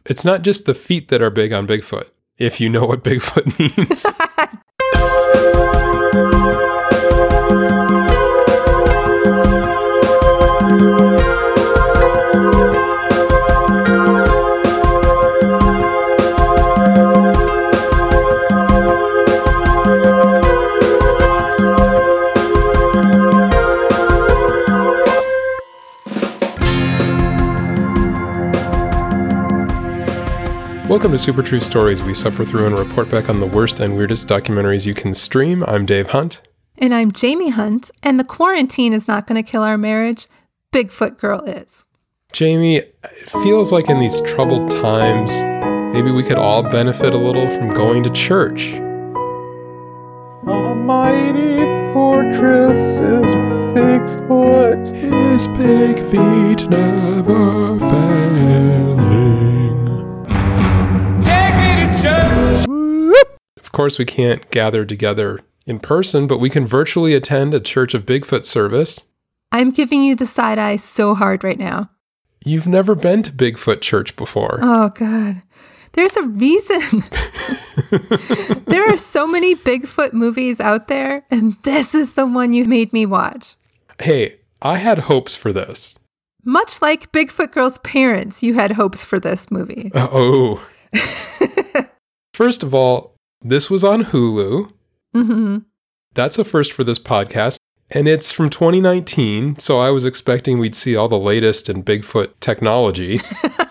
It's not just the feet that are big on Bigfoot, if you know what Bigfoot means. Welcome to Super True Stories. We suffer through and report back on the worst and weirdest documentaries you can stream. I'm Dave Hunt. And I'm Jamie Hunt. And the quarantine is not going to kill our marriage. Bigfoot Girl is. Jamie, it feels like in these troubled times, maybe we could all benefit a little from going to church. A mighty fortress is Bigfoot. His big feet never failing. Of course, we can't gather together in person, but we can virtually attend a Church of Bigfoot service. I'm giving you the side eye so hard right now. You've never been to Bigfoot Church before. Oh, God. There's a reason. There are so many Bigfoot movies out there, and this is the one you made me watch. Hey, I had hopes for this. Much like Bigfoot Girl's parents, you had hopes for this movie. Oh. First of all, this was on Hulu. Mm-hmm. That's a first for this podcast. And it's from 2019, so I was expecting we'd see all the latest in Bigfoot technology.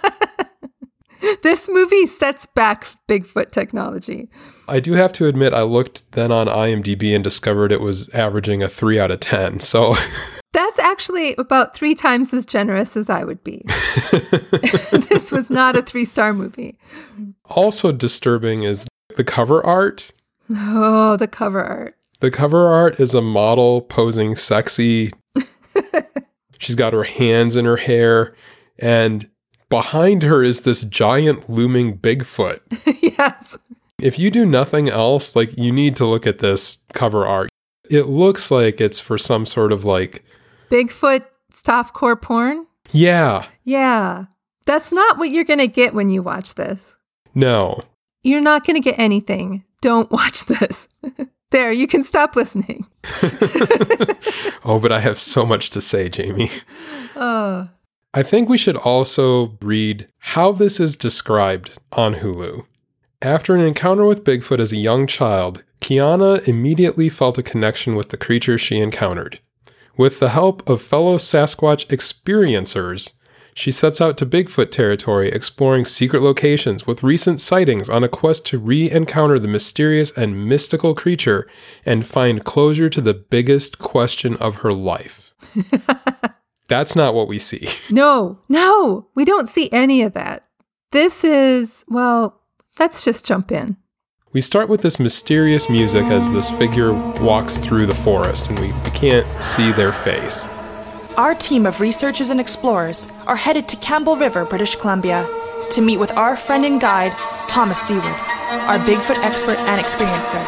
This movie sets back Bigfoot technology. I do have to admit, I looked then on IMDb and discovered it was averaging a 3 out of 10, so... That's actually about 3 times as generous as I would be. This was not a 3-star movie. Also disturbing is the cover art. Oh, the cover art. The cover art is a model posing sexy. She's got her hands in her hair, and behind her is this giant looming Bigfoot. Yes. If you do nothing else, you need to look at this cover art. It looks like it's for some sort of Bigfoot softcore porn? Yeah. Yeah. That's not what you're going to get when you watch this. No. You're not going to get anything. Don't watch this. There, you can stop listening. Oh, but I have so much to say, Jamie. Oh. I think we should also read how this is described on Hulu. After an encounter with Bigfoot as a young child, Kiana immediately felt a connection with the creature she encountered. With the help of fellow Sasquatch experiencers, she sets out to Bigfoot territory, exploring secret locations with recent sightings on a quest to re-encounter the mysterious and mystical creature and find closure to the biggest question of her life. That's not what we see. No, we don't see any of that. This is, let's just jump in. We start with this mysterious music as this figure walks through the forest, and we can't see their face. Our team of researchers and explorers are headed to Campbell River, British Columbia, to meet with our friend and guide, Thomas Seward, our Bigfoot expert and experiencer.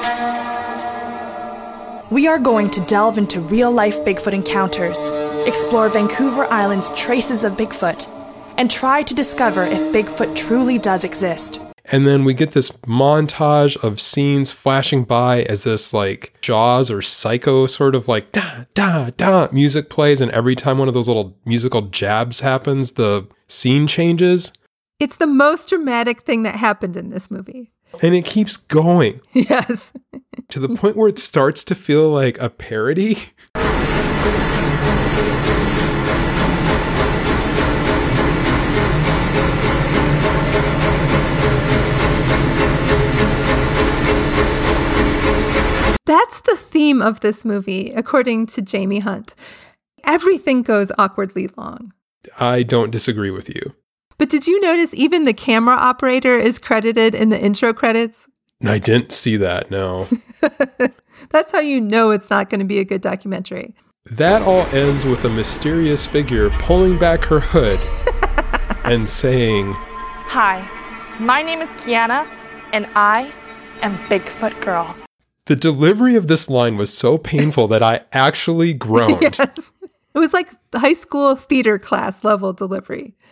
We are going to delve into real-life Bigfoot encounters, explore Vancouver Island's traces of Bigfoot, and try to discover if Bigfoot truly does exist. And then we get this montage of scenes flashing by as this Jaws or Psycho sort of da, da, da music plays. And every time one of those little musical jabs happens, the scene changes. It's the most dramatic thing that happened in this movie. And it keeps going. Yes. To the point where it starts to feel like a parody. That's the theme of this movie, according to Jamie Hunt. Everything goes awkwardly long. I don't disagree with you. But did you notice even the camera operator is credited in the intro credits? I didn't see that, no. That's how you know it's not going to be a good documentary. That all ends with a mysterious figure pulling back her hood and saying, Hi, my name is Kiana, and I am Bigfoot Girl. The delivery of this line was so painful that I actually groaned. Yes. It was like high school theater class level delivery.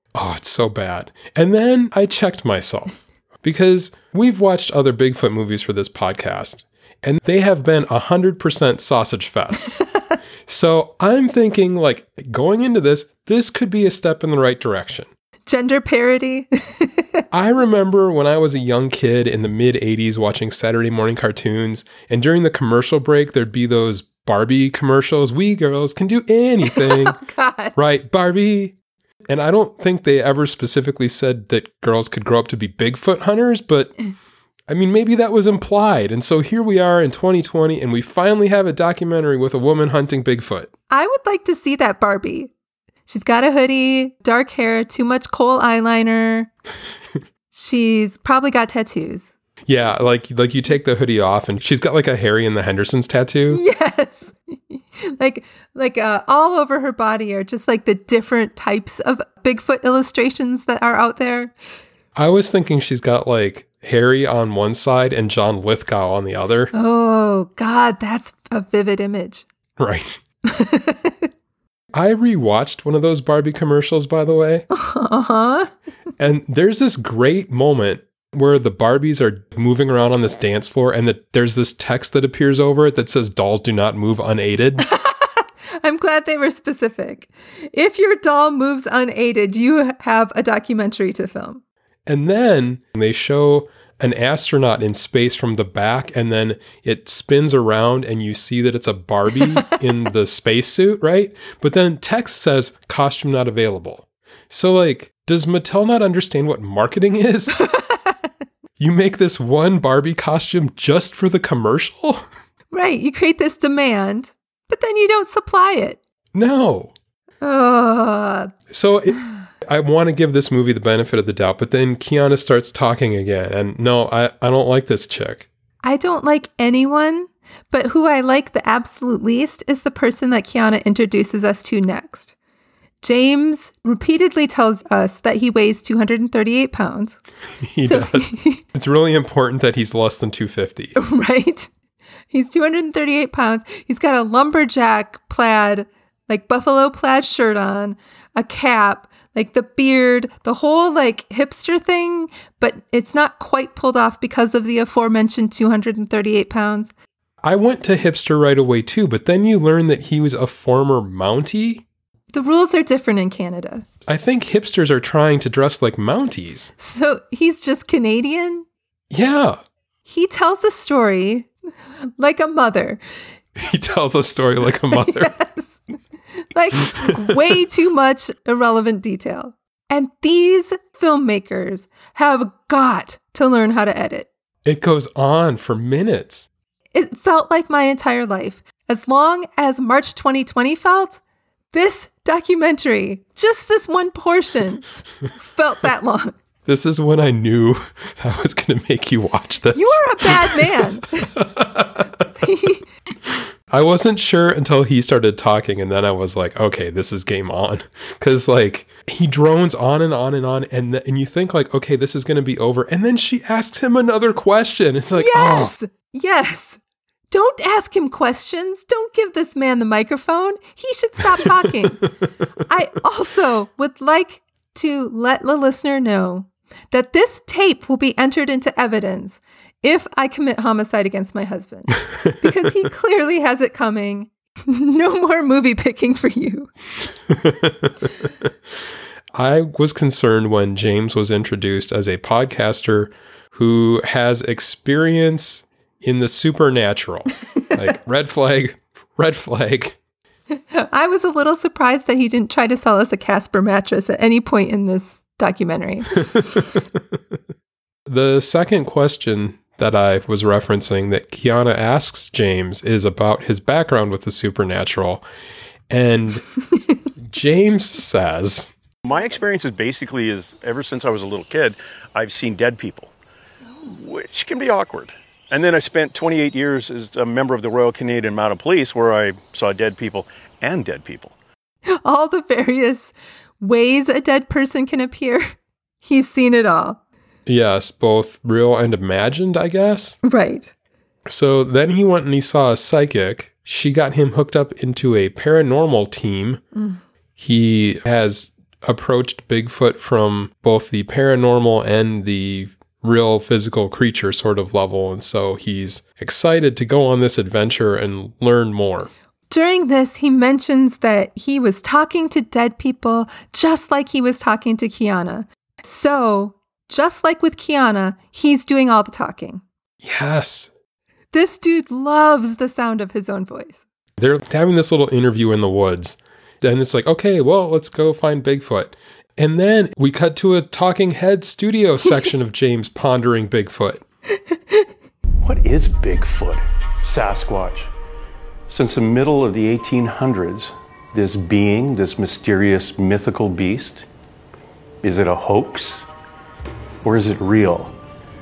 Oh, it's so bad. And then I checked myself because we've watched other Bigfoot movies for this podcast, and they have been 100% sausage fests. So I'm thinking, like, going into this could be a step in the right direction. Gender parity. I remember when I was a young kid in the mid-'80s watching Saturday morning cartoons, and during the commercial break, there'd be those Barbie commercials. We girls can do anything. Oh, God. Right, Barbie. And I don't think they ever specifically said that girls could grow up to be Bigfoot hunters, but I mean, maybe that was implied. And so here we are in 2020, and we finally have a documentary with a woman hunting Bigfoot. I would like to see that Barbie. She's got a hoodie, dark hair, too much kohl eyeliner. She's probably got tattoos. Yeah, like you take the hoodie off, and she's got like a Harry and the Hendersons tattoo. Yes. like all over her body are just like the different types of Bigfoot illustrations that are out there. I was thinking she's got like Harry on one side and John Lithgow on the other. Oh, God, that's a vivid image. Right. I rewatched one of those Barbie commercials, by the way. Uh-huh. And there's this great moment where the Barbies are moving around on this dance floor, and there's this text that appears over it that says, "Dolls do not move unaided." I'm glad they were specific. If your doll moves unaided, you have a documentary to film. And then they show an astronaut in space from the back, and then it spins around and you see that it's a Barbie in the spacesuit, right? But then text says, "Costume not available." So like, does Mattel not understand what marketing is? You make this one Barbie costume just for the commercial? Right. You create this demand, but then you don't supply it. No. So I want to give this movie the benefit of the doubt, but then Keanu starts talking again. And no, I don't like this chick. I don't like anyone, but who I like the absolute least is the person that Keanu introduces us to next. James repeatedly tells us that he weighs 238 pounds. He does. It's really important that he's less than 250. Right? He's 238 pounds. He's got a lumberjack plaid, like buffalo plaid shirt on, a cap, like the beard, the whole like hipster thing, but it's not quite pulled off because of the aforementioned 238 pounds. I went to hipster right away too, but then you learn that he was a former Mountie. The rules are different in Canada. I think hipsters are trying to dress like Mounties. So he's just Canadian? Yeah. He tells a story like a mother. He tells a story like a mother. Yes. Like way too much irrelevant detail. And these filmmakers have got to learn how to edit. It goes on for minutes. It felt like my entire life. As long as March 2020 felt, this documentary, just this one portion, felt that long. This is when I knew I was going to make you watch this. You are a bad man. I wasn't sure until he started talking, and then I was like, okay, this is game on. Because, like, he drones on and on and on, and you think, like, okay, this is going to be over. And then she asks him another question. It's like, yes, oh. Yes. Don't ask him questions. Don't give this man the microphone. He should stop talking. I also would like to let the listener know that this tape will be entered into evidence if I commit homicide against my husband, because he clearly has it coming. No more movie picking for you. I was concerned when James was introduced as a podcaster who has experience in the supernatural. Like, red flag, red flag. I was a little surprised that he didn't try to sell us a Casper mattress at any point in this documentary. The second question that I was referencing that Keanu asks James is about his background with the supernatural. And James says, my experience is basically ever since I was a little kid, I've seen dead people, which can be awkward. And then I spent 28 years as a member of the Royal Canadian Mounted Police, where I saw dead people and dead people. All the various ways a dead person can appear. He's seen it all. Yes, both real and imagined, I guess. Right. So then he went and he saw a psychic. She got him hooked up into a paranormal team. He has approached Bigfoot from both the paranormal and the real physical creature sort of level. And so he's excited to go on this adventure and learn more. During this, he mentions that he was talking to dead people just like he was talking to Kiana. So, just like with Kiana, he's doing all the talking. Yes. This dude loves the sound of his own voice. They're having this little interview in the woods. And it's like, okay, well, let's go find Bigfoot. And then we cut to a talking head studio section of James pondering Bigfoot. What is Bigfoot? Sasquatch. Since the middle of the 1800s, this being, this mysterious mythical beast, is it a hoax or is it real?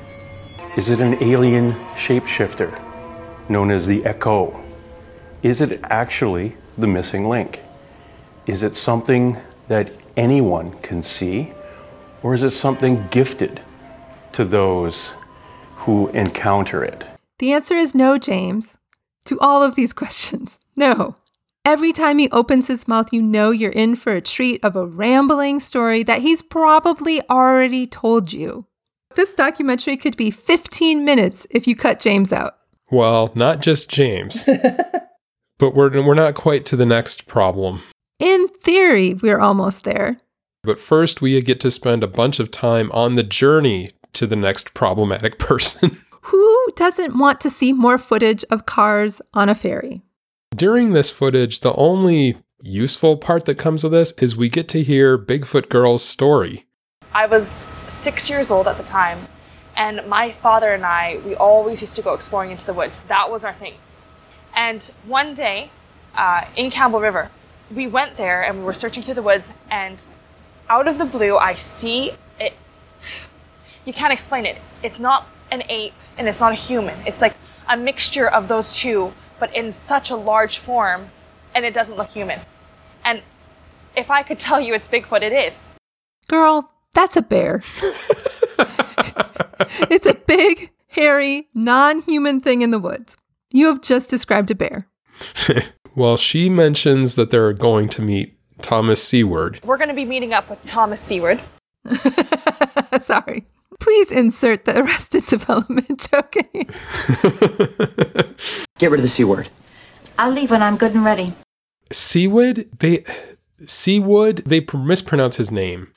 Is it an alien shapeshifter known as the Echo? Is it actually the missing link? Is it something that anyone can see, or is it something gifted to those who encounter it? The answer is no, James. To all of these questions, no. Every time he opens his mouth, you know you're in for a treat of a rambling story that he's probably already told you. This documentary could be 15 minutes if you cut James out. Well, not just James. But we're not quite to the next problem. In theory, we're almost there. But first, we get to spend a bunch of time on the journey to the next problematic person. Who doesn't want to see more footage of cars on a ferry? During this footage, the only useful part that comes of this is we get to hear Bigfoot Girl's story. I was 6 years old at the time, and my father and I, we always used to go exploring into the woods. That was our thing. And one day, in Campbell River, we went there and we were searching through the woods, and out of the blue, I see it. You can't explain it. It's not an ape and it's not a human. It's like a mixture of those two, but in such a large form, and it doesn't look human. And if I could tell you it's Bigfoot, it is. Girl, that's a bear. It's a big, hairy, non-human thing in the woods. You have just described a bear. Well, she mentions that they're going to meet Thomas Seward. We're going to be meeting up with Thomas Seward. Sorry. Please insert the Arrested Development joke in here. Get rid of the C word. I'll leave when I'm good and ready. Seawood? They mispronounce his name.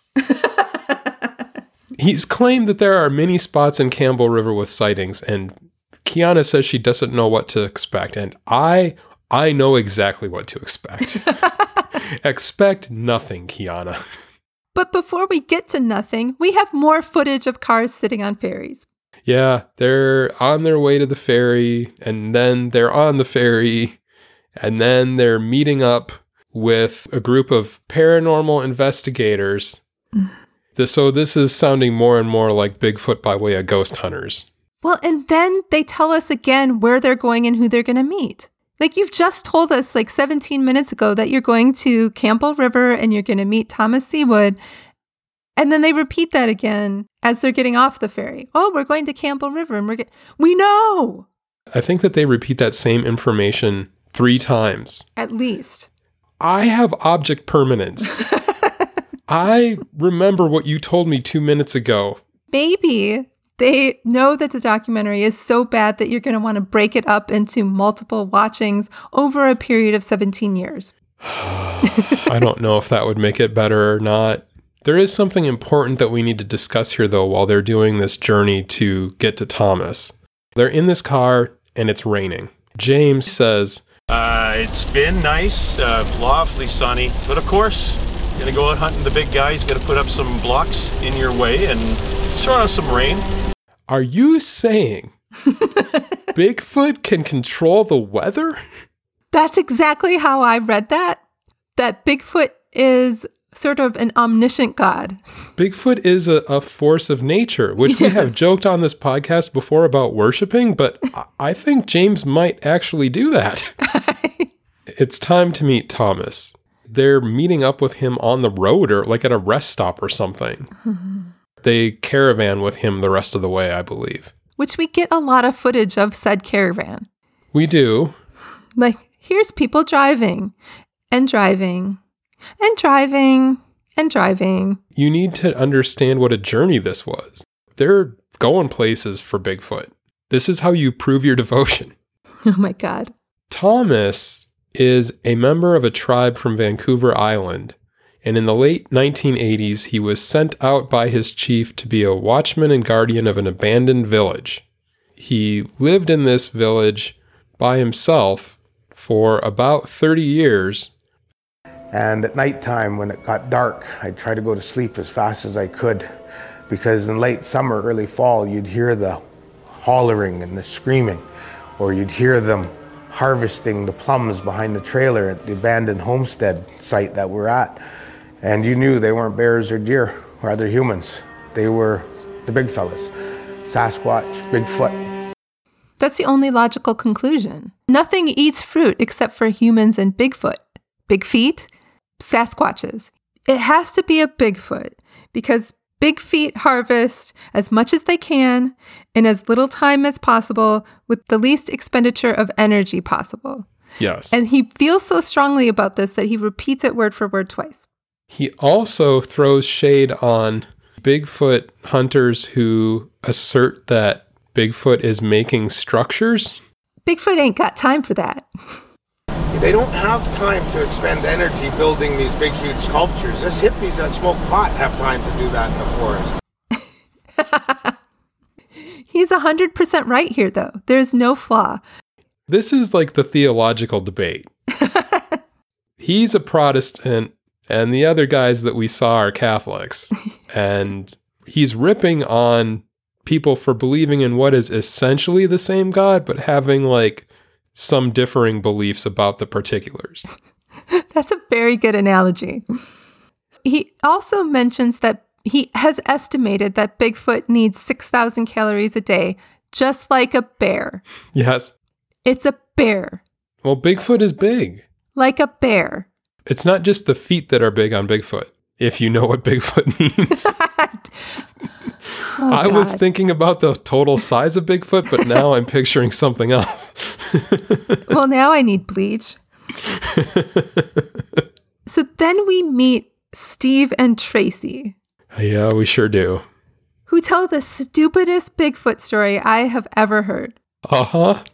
He's claimed that there are many spots in Campbell River with sightings, and Kiana says she doesn't know what to expect, and I know exactly what to expect. Expect nothing, Kiana. But before we get to nothing, we have more footage of cars sitting on ferries. Yeah, they're on their way to the ferry, and then they're on the ferry, and then they're meeting up with a group of paranormal investigators. So this is sounding more and more like Bigfoot by way of ghost hunters. Well, and then they tell us again where they're going and who they're going to meet. Like, you've just told us like 17 minutes ago that you're going to Campbell River and you're going to meet Thomas Seward. And then they repeat that again as they're getting off the ferry. Oh, we're going to Campbell River and we know. I think that they repeat that same information 3 times. At least. I have object permanence. I remember what you told me 2 minutes ago. Maybe they know that the documentary is so bad that you're going to want to break it up into multiple watchings over a period of 17 years. I don't know if that would make it better or not. There is something important that we need to discuss here, though, while they're doing this journey to get to Thomas. They're in this car, and it's raining. James says, It's been nice, lovely sunny, but of course, gonna go out hunting the big guy. He's gonna put up some blocks in your way and throw out some rain. Are you saying Bigfoot can control the weather? That's exactly how I read that. That Bigfoot is sort of an omniscient god. Bigfoot is a force of nature, which we have joked on this podcast before about worshiping, but I think James might actually do that. It's time to meet Thomas. They're meeting up with him on the road or like at a rest stop or something. They caravan with him the rest of the way, I believe. Which we get a lot of footage of said caravan. We do. Like, here's people driving and driving and driving And driving. You need to understand what a journey this was. They're going places for Bigfoot. This is how you prove your devotion. Oh my God. Thomas is a member of a tribe from Vancouver Island, and in the late 1980s, he was sent out by his chief to be a watchman and guardian of an abandoned village. He lived in this village by himself for about 30 years. And at nighttime, when it got dark, I'd try to go to sleep as fast as I could, because in late summer, early fall, you'd hear the hollering and the screaming, or you'd hear them harvesting the plums behind the trailer at the abandoned homestead site that we're at. And you knew they weren't bears or deer or other humans. They were the big fellas, Sasquatch, Bigfoot. That's the only logical conclusion. Nothing eats fruit except for humans and Bigfoot. Big feet, Sasquatches. It has to be a Bigfoot because big feet harvest as much as they can in as little time as possible with the least expenditure of energy possible. Yes. And he feels so strongly about this that he repeats it word for word twice. He also throws shade on Bigfoot hunters who assert that Bigfoot is making structures. Bigfoot ain't got time for that. They don't have time to expend energy building these big, huge sculptures. Us hippies that smoke pot have time to do that in the forest. He's 100% right here, though. There's no flaw. This is like the theological debate. He's a Protestant, and the other guys that we saw are Catholics. And he's ripping on people for believing in what is essentially the same God, but having like some differing beliefs about the particulars. That's a very good analogy. He also mentions that he has estimated that Bigfoot needs 6,000 calories a day, just like a bear. Yes. It's a bear. Well, Bigfoot is big. Like a bear. It's not just the feet that are big on Bigfoot, if you know what Bigfoot means. I was thinking about the total size of Bigfoot, but now I'm picturing something else. Well, now I need bleach. So then we meet Steve and Tracy. Yeah, we sure do. Who tell the stupidest Bigfoot story I have ever heard. Uh-huh.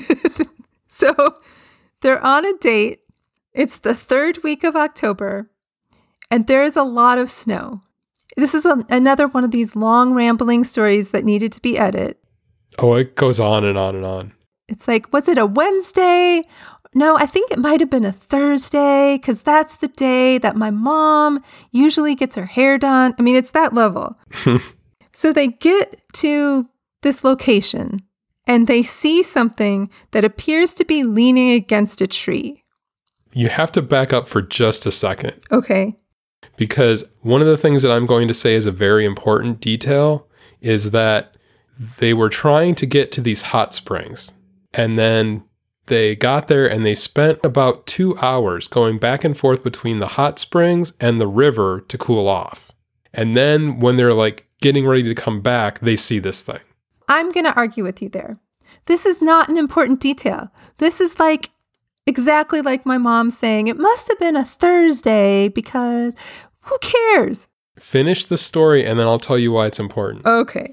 So they're on a date. It's the 3rd week of October, and there's a lot of snow. This is another one of these long rambling stories that needed to be edited. Oh, it goes on and on and on. It's like, was it a Wednesday? No, I think it might have been a Thursday because that's the day that my mom usually gets her hair done. I mean, it's that level. So they get to this location and they see something that appears to be leaning against a tree. You have to back up for just a second. Okay. Because one of the things that I'm going to say is a very important detail is that they were trying to get to these hot springs. And then they got there and they spent about 2 hours going back and forth between the hot springs and the river to cool off. And then when they're like getting ready to come back, they see this thing. I'm going to argue with you there. This is not an important detail. This is like exactly like my mom saying, it must have been a Thursday because who cares? Finish the story and then I'll tell you why it's important. Okay.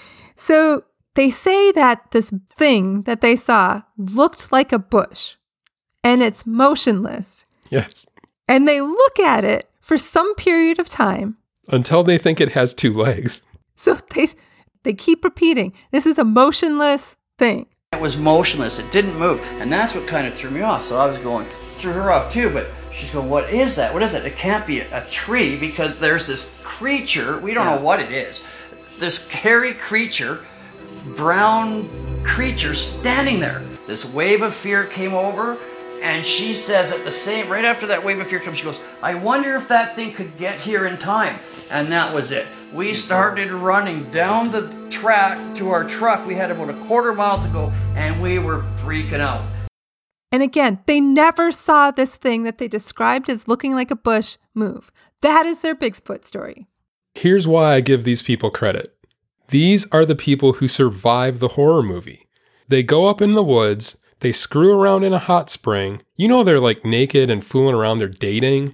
So they say that this thing that they saw looked like a bush and it's motionless. Yes. And they look at it for some period of time. Until they think it has 2 legs. So they keep repeating, this is a motionless thing. It was motionless. It didn't move. And that's what kind of threw me off. So I was going, threw her off too. But she's going, what is that? What is it? It can't be a tree because there's this creature. We don't know what it is. This hairy creature, brown creature standing there. This wave of fear came over. And she says right after that wave of fear comes, she goes, I wonder if that thing could get here in time. And that was it. We started running down the track to our truck. We had about a quarter mile to go, and we were freaking out. And again, they never saw this thing that they described as looking like a bush move. That is their Bigfoot story. Here's why I give these people credit. These are the people who survive the horror movie. They go up in the woods, they screw around in a hot spring. You know they're like naked and fooling around, they're dating.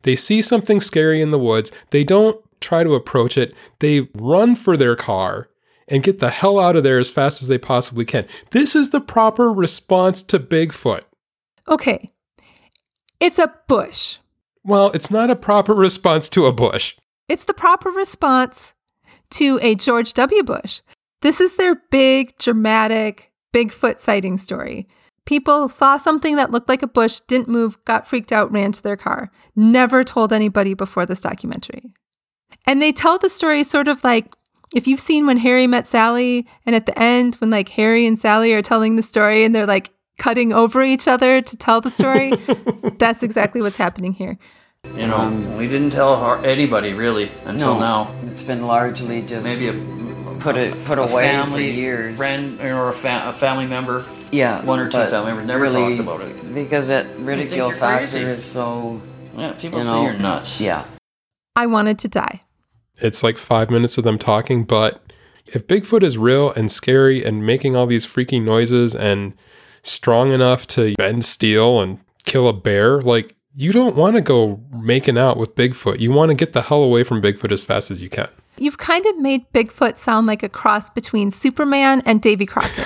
They see something scary in the woods. They don't try to approach it. They run for their car and get the hell out of there as fast as they possibly can. This is the proper response to Bigfoot. Okay. It's a bush. Well, it's not a proper response to a bush. It's the proper response to a George W. Bush. This is their big, dramatic Bigfoot sighting story. People saw something that looked like a bush, didn't move, got freaked out, ran to their car. Never told anybody before this documentary. And they tell the story sort of like, if you've seen When Harry Met Sally, and at the end, when like Harry and Sally are telling the story and they're like cutting over each other to tell the story, that's exactly what's happening here. You know, we didn't tell anybody really until now. It's been largely just maybe put away family, for years. Friend or a family member. Yeah, one or two family members never really, talked about it because that ridicule factor is so. Yeah, people say you're nuts. Yeah, I wanted to die. It's like 5 minutes of them talking, but if Bigfoot is real and scary and making all these freaky noises and strong enough to bend steel and kill a bear, like, you don't want to go making out with Bigfoot. You want to get the hell away from Bigfoot as fast as you can. You've kind of made Bigfoot sound like a cross between Superman and Davy Crockett,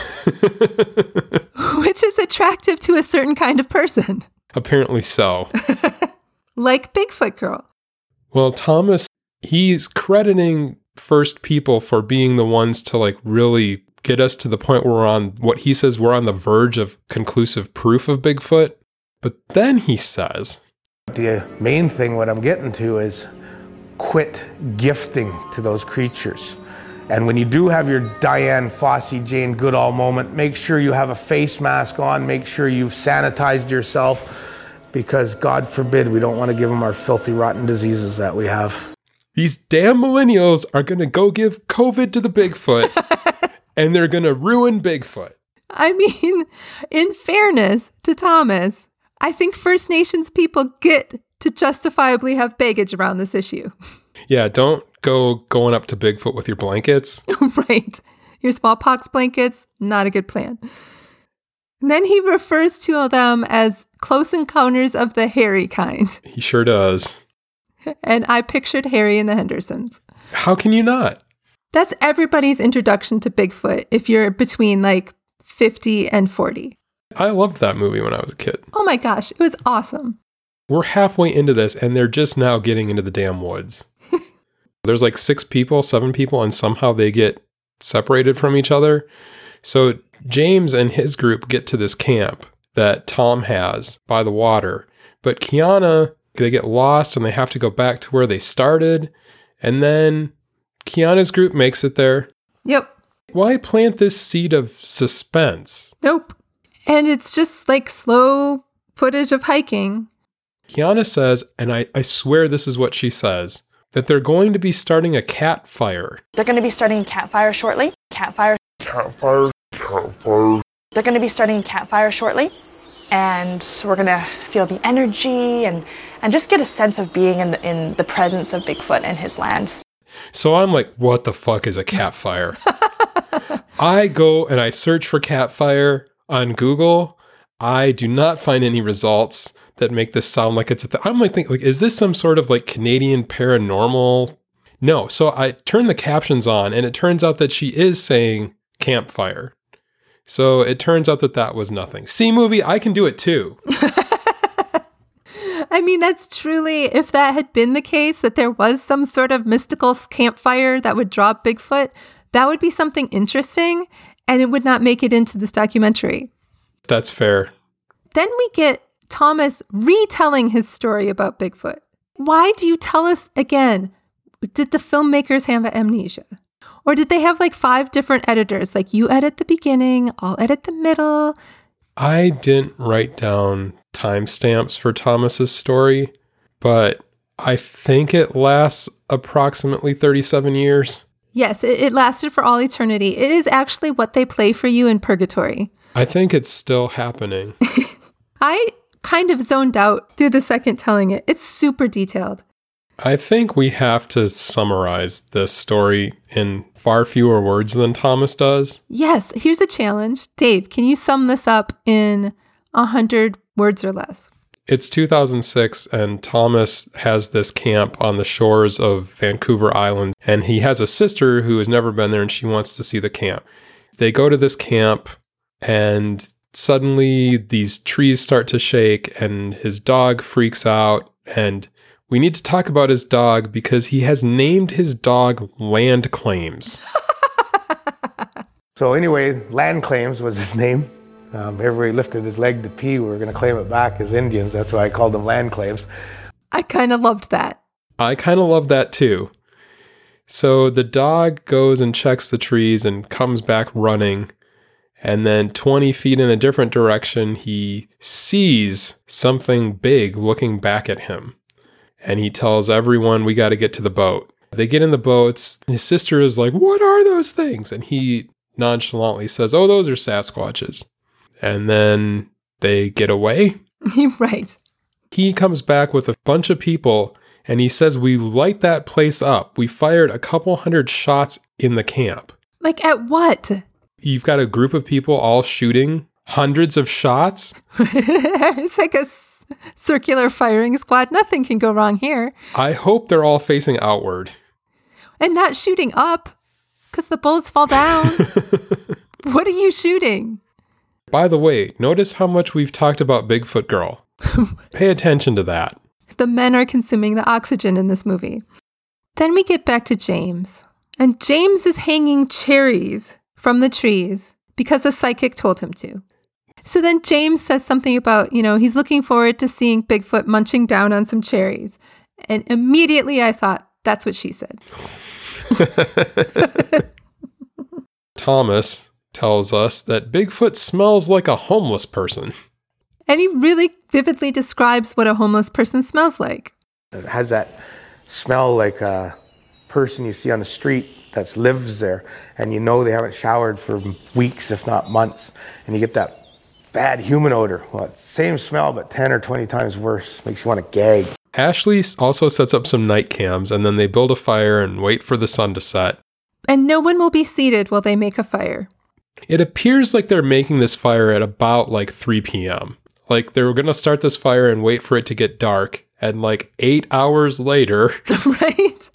which is attractive to a certain kind of person. Apparently so. Like Bigfoot Girl. Well, Thomas, he's crediting First People for being the ones to like really get us to the point where we're on what he says we're on the verge of conclusive proof of Bigfoot. But then he says, the main thing what I'm getting to is quit gifting to those creatures. And when you do have your Diane Fossey, Jane Goodall moment, make sure you have a face mask on, make sure you've sanitized yourself, because God forbid we don't want to give them our filthy, rotten diseases that we have. These damn millennials are going to go give COVID to the Bigfoot, and they're going to ruin Bigfoot. I mean, in fairness to Thomas, I think First Nations people get to justifiably have baggage around this issue. Yeah, don't go going up to Bigfoot with your blankets. Right. Your smallpox blankets, not a good plan. And then he refers to them as close encounters of the hairy kind. He sure does. And I pictured Harry and the Hendersons. How can you not? That's everybody's introduction to Bigfoot if you're between like 50 and 40. I loved that movie when I was a kid. Oh my gosh, it was awesome. We're halfway into this, and they're just now getting into the damn woods. There's like 7 people, and somehow they get separated from each other. So James and his group get to this camp that Tom has by the water. But Kiana, they get lost, and they have to go back to where they started. And then Kiana's group makes it there. Yep. Why plant this seed of suspense? Nope. And it's just like slow footage of hiking. Kiana says, and I swear this is what she says, that they're going to be starting a cat fire. They're going to be starting a campfire shortly. Campfire. They're going to be starting a campfire shortly. And we're going to feel the energy and just get a sense of being in the presence of Bigfoot and his lands. So I'm like, what the fuck is a cat fire? I go and I search for cat fire on Google. I do not find any results that make this sound like it's a thing. I'm like, thinking, is this some sort of like Canadian paranormal? No. So I turn the captions on, and it turns out that she is saying campfire. So it turns out that was nothing. See, movie, I can do it too. I mean, that's truly, if that had been the case, that there was some sort of mystical campfire that would draw Bigfoot, that would be something interesting, and it would not make it into this documentary. That's fair. Then we get Thomas retelling his story about Bigfoot. Why do you tell us again? Did the filmmakers have amnesia? Or did they have like 5 different editors? Like, you edit the beginning, I'll edit the middle. I didn't write down timestamps for Thomas's story, but I think it lasts approximately 37 years. Yes, it lasted for all eternity. It is actually what they play for you in purgatory. I think it's still happening. I kind of zoned out through the second telling it. It's super detailed. I think we have to summarize this story in far fewer words than Thomas does. Yes, here's a challenge. Dave, can you sum this up in 100 words or less? It's 2006, and Thomas has this camp on the shores of Vancouver Island, and he has a sister who has never been there, and she wants to see the camp. They go to this camp, and suddenly these trees start to shake, and his dog freaks out, and we need to talk about his dog because he has named his dog Land Claims. So anyway, Land Claims was his name. Everybody lifted his leg to pee. We were going to claim it back as Indians. That's why I called them Land Claims. I kind of loved that. I kind of love that too. So the dog goes and checks the trees and comes back running. And then 20 feet in a different direction, he sees something big looking back at him. And he tells everyone, we got to get to the boat. They get in the boats. His sister is like, what are those things? And he nonchalantly says, oh, those are Sasquatches. And then they get away. Right. He comes back with a bunch of people, and he says, we light that place up. We fired a couple hundred shots in the camp. Like at what? You've got a group of people all shooting hundreds of shots. It's like a circular firing squad. Nothing can go wrong here. I hope they're all facing outward. And not shooting up, because the bullets fall down. What are you shooting? By the way, notice how much we've talked about Bigfoot Girl. Pay attention to that. The men are consuming the oxygen in this movie. Then we get back to James. And James is hanging cherries from the trees because a psychic told him to. So then James says something about, he's looking forward to seeing Bigfoot munching down on some cherries. And immediately I thought, that's what she said. Thomas tells us that Bigfoot smells like a homeless person. And he really vividly describes what a homeless person smells like. It has that smell like a person you see on the street that lives there, and they haven't showered for weeks, if not months, and you get that bad human odor. Well, it's the same smell, but 10 or 20 times worse. Makes you want to gag. Ashley also sets up some night cams, and then they build a fire and wait for the sun to set. And no one will be seated while they make a fire. It appears like they're making this fire at about 3 p.m. Like they were going to start this fire and wait for it to get dark, and 8 hours later... Right?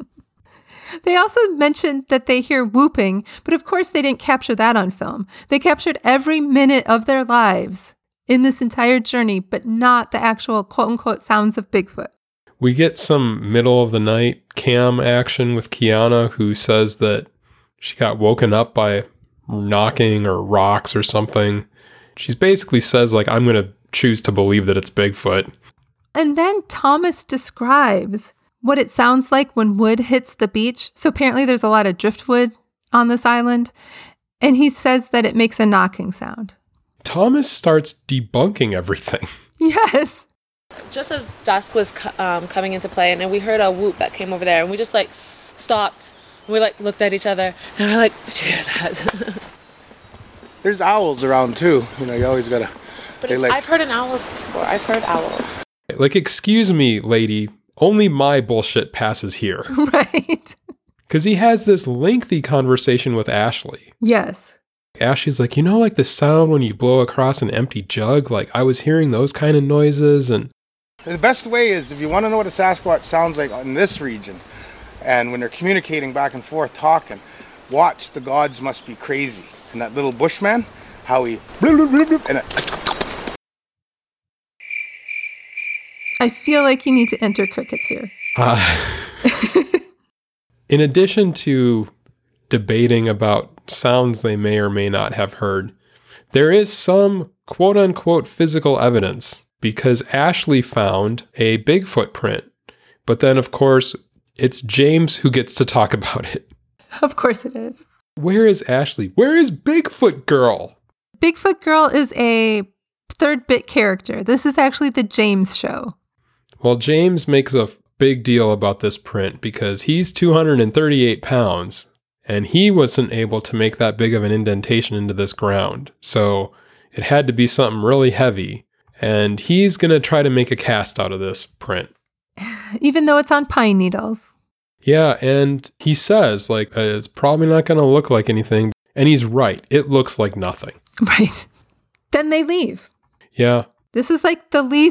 They also mentioned that they hear whooping, but of course they didn't capture that on film. They captured every minute of their lives in this entire journey, but not the actual quote-unquote sounds of Bigfoot. We get some middle of the night cam action with Kiana, who says that she got woken up by knocking or rocks or something. She basically says, I'm going to choose to believe that it's Bigfoot. And then Thomas describes what it sounds like when wood hits the beach. So apparently there's a lot of driftwood on this island. And he says that it makes a knocking sound. Thomas starts debunking everything. Yes. Just as dusk was coming into play, and then we heard a whoop that came over there, and we just stopped. And we looked at each other, and we're like, did you hear that? There's owls around too. You always gotta. But I've heard an owls before. I've heard owls. Excuse me, lady. Only my bullshit passes here. Right. Because he has this lengthy conversation with Ashley. Yes. Ashley's like, the sound when you blow across an empty jug? I was hearing those kind of noises. And the best way is, if you want to know what a Sasquatch sounds like in this region, and when they're communicating back and forth, talking, watch The Gods Must Be Crazy. And that little bushman, how he... and I feel like you need to enter crickets here. In addition to debating about sounds they may or may not have heard, there is some quote-unquote physical evidence, because Ashley found a Bigfoot print. But then, of course, it's James who gets to talk about it. Of course it is. Where is Ashley? Where is Bigfoot Girl? Bigfoot Girl is a third bit character. This is actually the James show. Well, James makes a big deal about this print because he's 238 pounds and he wasn't able to make that big of an indentation into this ground. So it had to be something really heavy. And he's going to try to make a cast out of this print. Even though it's on pine needles. Yeah, and he says, it's probably not going to look like anything. And he's right. It looks like nothing. Right. Then they leave. Yeah. This is the least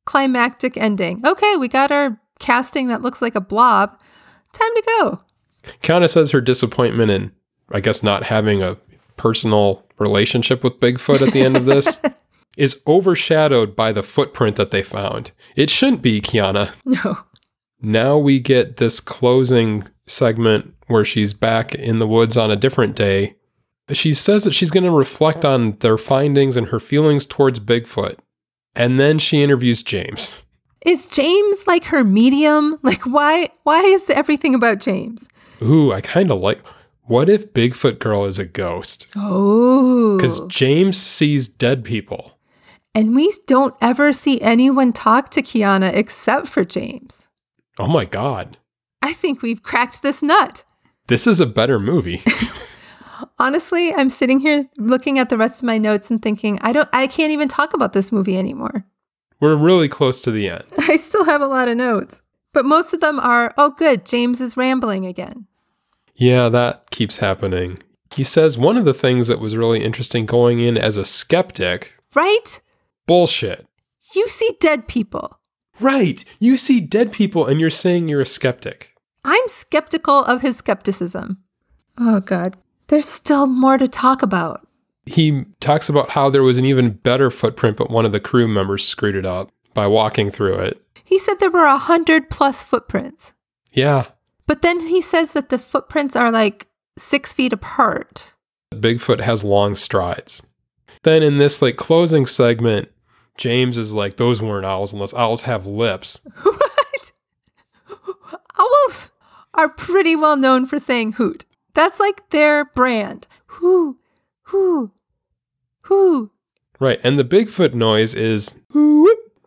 climactic ending. Okay, we got our casting that looks like a blob. Time to go. Kiana says her disappointment in, I guess, not having a personal relationship with Bigfoot at the end of this is overshadowed by the footprint that they found. It shouldn't be, Kiana. No. Now we get this closing segment where she's back in the woods on a different day. She says that she's going to reflect on their findings and her feelings towards Bigfoot. And then she interviews James. Is James like her medium? Like, why is everything about James? Ooh, I kind of like... What if Bigfoot Girl is a ghost? Oh. Because James sees dead people. And we don't ever see anyone talk to Kiana except for James. Oh my God. I think we've cracked this nut. This is a better movie. Honestly, I'm sitting here looking at the rest of my notes and thinking, I can't even talk about this movie anymore. We're really close to the end. I still have a lot of notes, but most of them are, oh good, James is rambling again. Yeah, that keeps happening. He says one of the things that was really interesting going in as a skeptic. Right? Bullshit. You see dead people. Right. You see dead people and you're saying you're a skeptic. I'm skeptical of his skepticism. Oh God. There's still more to talk about. He talks about how there was an even better footprint, but one of the crew members screwed it up by walking through it. He said there were 100+ footprints. Yeah. But then he says that the footprints are like 6 feet apart. Bigfoot has long strides. Then in this like closing segment, James is like, those weren't owls unless owls have lips. What? Owls are pretty well known for saying hoot. That's like their brand. Hoo, hoo, hoo. Right, and the Bigfoot noise is hoo.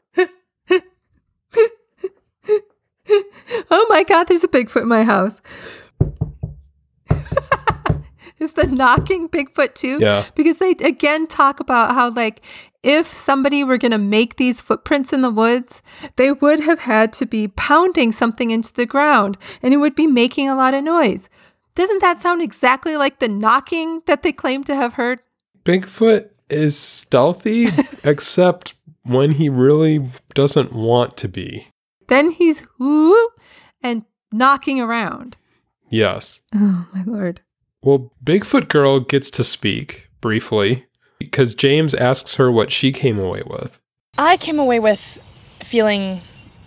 Oh my God, there's a Bigfoot in my house. Is the knocking Bigfoot too? Yeah. Because they again talk about how like if somebody were going to make these footprints in the woods, they would have had to be pounding something into the ground and it would be making a lot of noise. Doesn't that sound exactly like the knocking that they claim to have heard? Bigfoot is stealthy, except when he really doesn't want to be. Then he's whoop and knocking around. Yes. Oh, my Lord. Well, Bigfoot Girl gets to speak briefly because James asks her what she came away with. I came away with feeling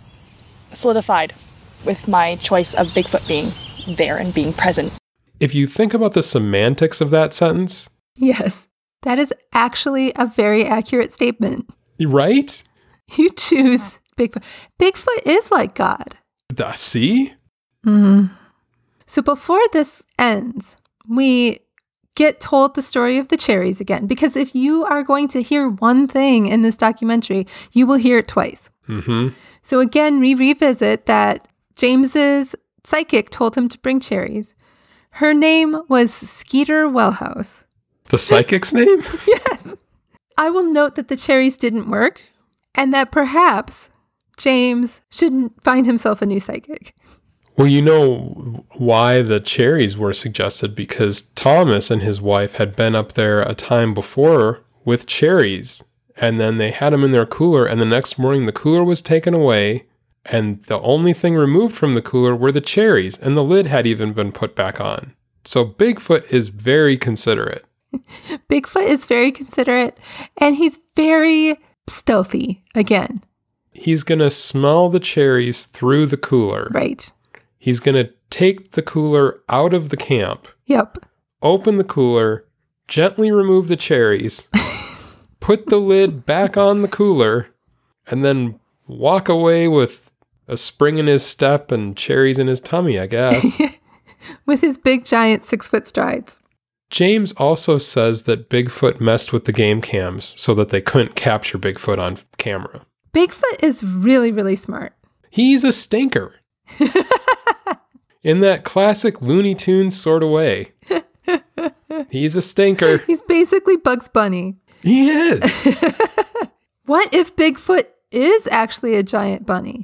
solidified with my choice of Bigfoot being there and being present. If you think about the semantics of that sentence. Yes, that is actually a very accurate statement. Right? You choose Bigfoot. Bigfoot is like God. See? Mm-hmm. So before this ends, we get told the story of the cherries again. Because if you are going to hear one thing in this documentary, you will hear it twice. Mm-hmm. So again, we revisit that James's psychic told him to bring cherries. Her name was Skeeter Wellhouse. The psychic's name? Yes. I will note that the cherries didn't work and that perhaps James shouldn't find himself a new psychic. Well, you know why the cherries were suggested, because Thomas and his wife had been up there a time before with cherries, and then they had them in their cooler, and the next morning the cooler was taken away, and the only thing removed from the cooler were the cherries, and the lid had even been put back on. So Bigfoot is very considerate. Bigfoot is very considerate, and he's very stealthy again. He's going to smell the cherries through the cooler. Right. He's going to take the cooler out of the camp. Yep. Open the cooler, gently remove the cherries, put the lid back on the cooler, and then walk away with a spring in his step and cherries in his tummy, I guess. With his big, giant 6-foot strides. James also says that Bigfoot messed with the game cams so that they couldn't capture Bigfoot on camera. Bigfoot is really, really smart. He's a stinker. In that classic Looney Tunes sort of way. He's a stinker. He's basically Bugs Bunny. He is. What if Bigfoot is actually a giant bunny?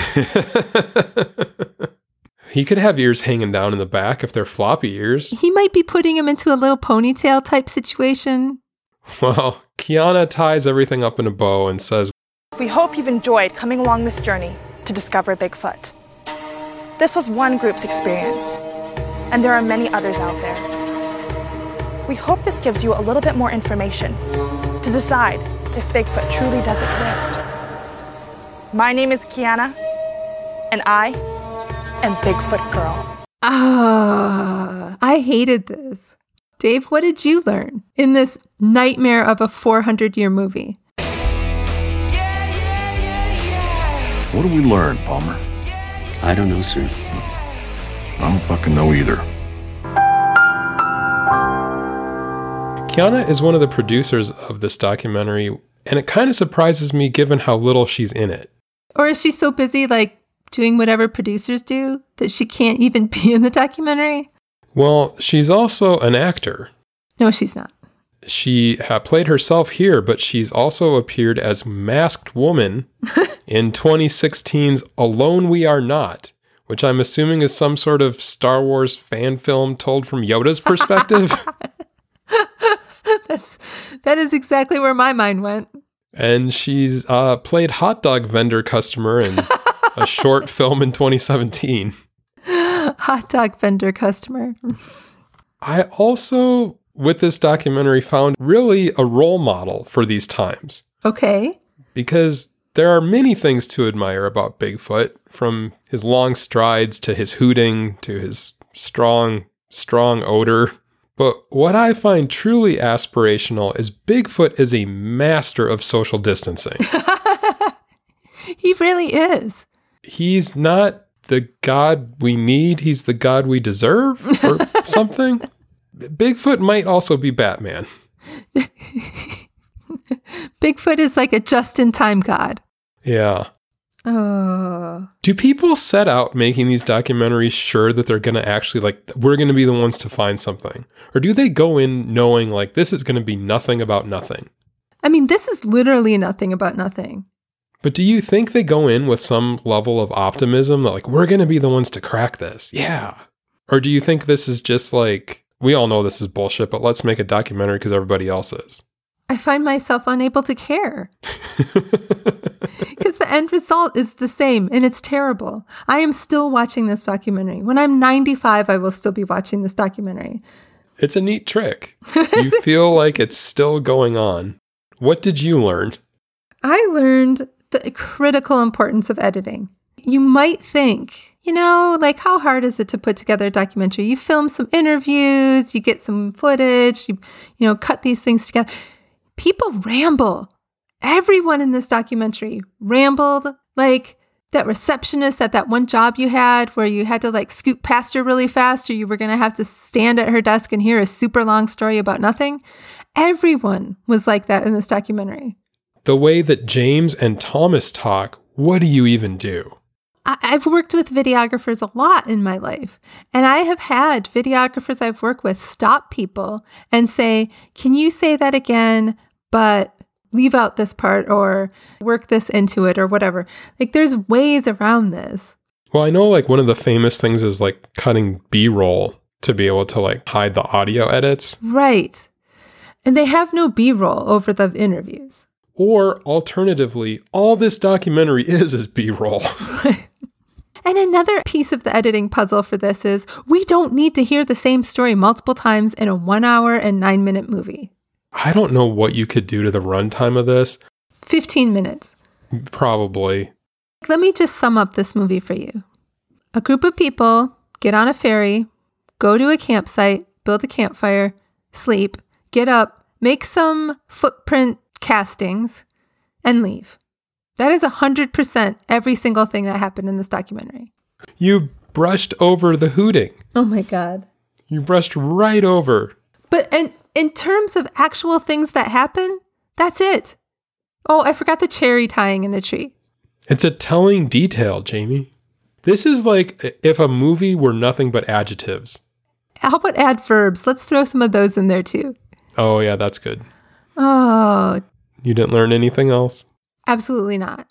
He could have ears hanging down in the back if they're floppy ears. He might be putting him into a little ponytail type situation. Well, Kiana ties everything up in a bow and says, We hope you've enjoyed coming along this journey to discover Bigfoot. This was one group's experience, and there are many others out there. We hope this gives you a little bit more information to decide if Bigfoot truly does exist. My name is Kiana, and I am Bigfoot Girl. I hated this. Dave, what did you learn in this nightmare of a 400-year movie? What do we learn, Palmer? I don't know, sir. I don't fucking know either. Kiana is one of the producers of this documentary, and it kind of surprises me given how little she's in it. Or is she so busy, like, doing whatever producers do that she can't even be in the documentary? Well, she's also an actor. No, she's not. She played herself here, but she's also appeared as Masked Woman in 2016's Alone We Are Not, which I'm assuming is some sort of Star Wars fan film told from Yoda's perspective. That is exactly where my mind went. And she's played hot dog vendor customer in a short film in 2017. Hot dog vendor customer. I also, with this documentary, found really a role model for these times. Okay. Because there are many things to admire about Bigfoot, from his long strides to his hooting to his strong odor. But what I find truly aspirational is Bigfoot is a master of social distancing. He really is. He's not the god we need, he's the god we deserve, or something. Bigfoot might also be Batman. Bigfoot is like a just-in-time god. Yeah. Oh. Do people set out making these documentaries sure that they're going to actually, like, we're going to be the ones to find something? Or do they go in knowing, like, this is going to be nothing about nothing? I mean, this is literally nothing about nothing. But do you think they go in with some level of optimism that, like, we're going to be the ones to crack this? Yeah. Or do you think this is just like, we all know this is bullshit, but let's make a documentary because everybody else is? I find myself unable to care. Because the end result is the same, and it's terrible. I am still watching this documentary. When I'm 95, I will still be watching this documentary. It's a neat trick. You feel like it's still going on. What did you learn? I learned the critical importance of editing. You might think, like, how hard is it to put together a documentary? You film some interviews, you get some footage, you cut these things together. People ramble. Everyone in this documentary rambled. Like that receptionist at that one job you had where you had to like scoot past her really fast, or you were going to have to stand at her desk and hear a super long story about nothing. Everyone was like that in this documentary. The way that James and Thomas talk, what do you even do? I've worked with videographers a lot in my life, and I have had videographers I've worked with stop people and say, can you say that again, but leave out this part or work this into it or whatever. Like, there's ways around this. Well, I know like one of the famous things is like cutting B-roll to be able to like hide the audio edits. Right. And they have no B-roll over the interviews. Or alternatively, all this documentary is B-roll. And another piece of the editing puzzle for this is we don't need to hear the same story multiple times in a 1 hour and 9 minute movie. I don't know what you could do to the runtime of this. 15 minutes. Probably. Let me just sum up this movie for you. A group of people get on a ferry, go to a campsite, build a campfire, sleep, get up, make some footprint castings, and leave. That is 100% every single thing that happened in this documentary. You brushed over the hooting. Oh my God. You brushed right over. But in terms of actual things that happen, that's it. Oh, I forgot the cherry tying in the tree. It's a telling detail, Jamie. This is like if a movie were nothing but adjectives. How about adverbs? Let's throw some of those in there too. Oh, yeah, that's good. Oh. You didn't learn anything else? Absolutely not.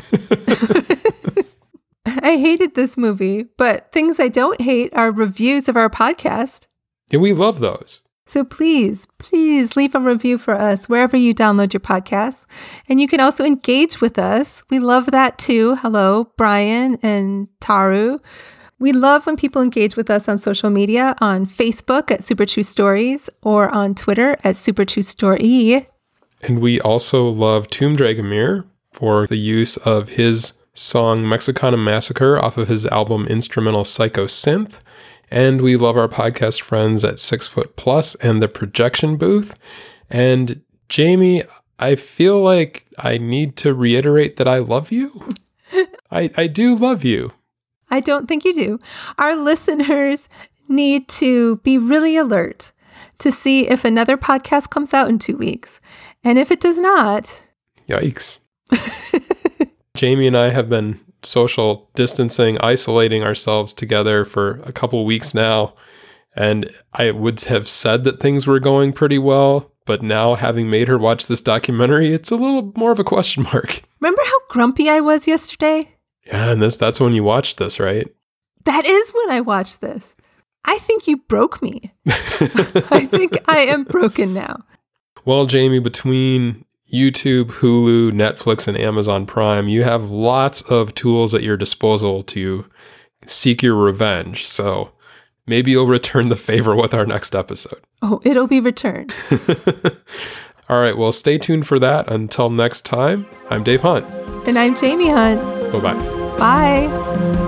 I hated this movie, but things I don't hate are reviews of our podcast. Yeah, we love those. So please, please leave a review for us wherever you download your podcasts. And you can also engage with us. We love that too. Hello, Brian and Taru. We love when people engage with us on social media, on Facebook at Super True Stories or on Twitter at Super True Story. And we also love Tomb Dragomir for the use of his song Mexicana Massacre off of his album Instrumental Psycho Synth. And we love our podcast friends at 6 Foot Plus and the Projection Booth. And Jamie, I feel like I need to reiterate that I love you. I do love you. I don't think you do. Our listeners need to be really alert to see if another podcast comes out in 2 weeks. And if it does not... Yikes. Jamie and I have been social distancing, isolating ourselves together for a couple weeks now. And I would have said that things were going pretty well. But now, having made her watch this documentary, it's a little more of a question mark. Remember how grumpy I was yesterday? Yeah, and that's when you watched this, right? That is when I watched this. I think you broke me. I think I am broken now. Well, Jamie, between YouTube, Hulu, Netflix, and Amazon Prime, you have lots of tools at your disposal to seek your revenge. So maybe you'll return the favor with our next episode. Oh, it'll be returned. All right, well, stay tuned for that. Until next time, I'm Dave Hunt. And I'm Jamie Hunt. Bye-bye. Bye.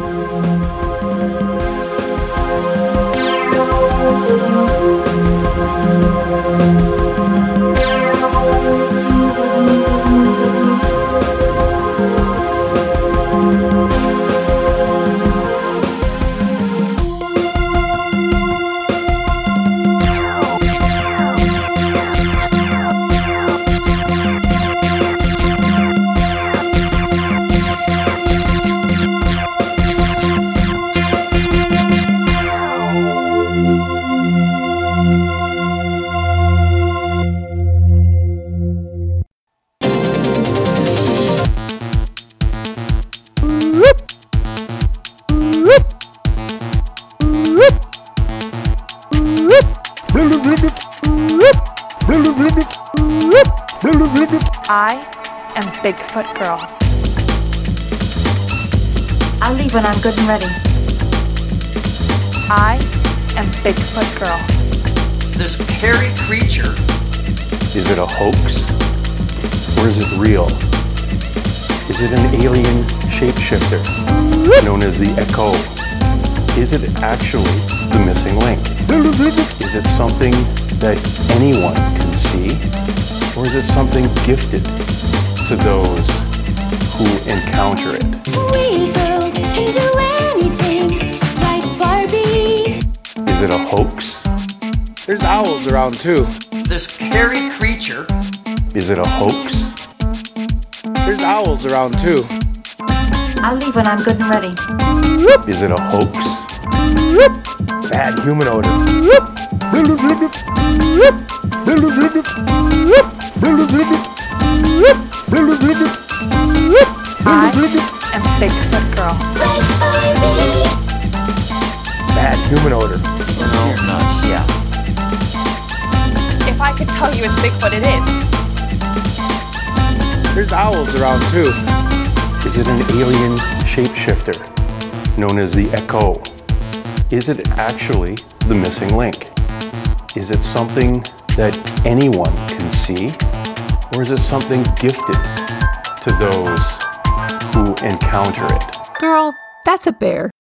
I am Bigfoot Girl. I'll leave when I'm good and ready. I am Bigfoot Girl. This hairy creature. Is it a hoax? Or is it real? Is it an alien shapeshifter known as the Echo? Is it actually the missing link? Is it something that anyone can see? Or is it something gifted to those who encounter it? We girls can do anything, like Barbie. Is it a hoax? There's owls around too. This hairy creature. Is it a hoax? There's owls around too. I'll leave when I'm good and ready. Is it a hoax? Bad human odor. I am Bigfoot Girl. Bad human odor. No, nuts, yeah. If I could tell you it's Bigfoot, it is. There's owls around too. Is it an alien shapeshifter known as the Echo? Is it actually the missing link? Is it something that anyone can see? Or is it something gifted to those who encounter it? Girl, that's a bear.